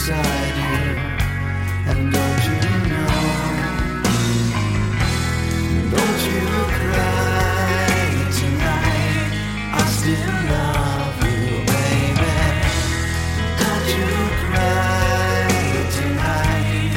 inside you. And don't you know? Don't you cry tonight. I still love you, baby. Don't you cry tonight.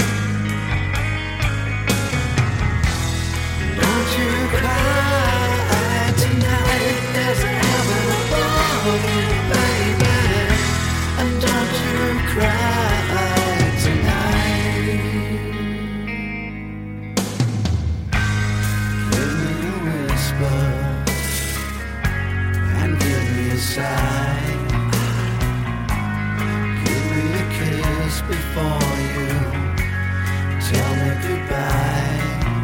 Don't you cry tonight. There's heaven above you, baby. And don't you cry tonight. Give me a whisper and give me a sigh. Give me a kiss before you tell me goodbye.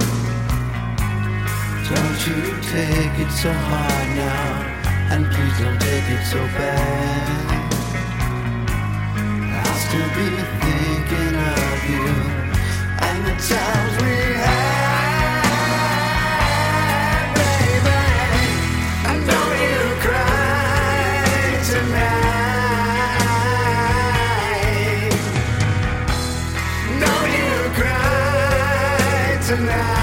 Don't you take it so hard now, and please don't take it so bad. I'll still be thinking of you and the times we had, baby. And don't you cry tonight. Don't you cry tonight.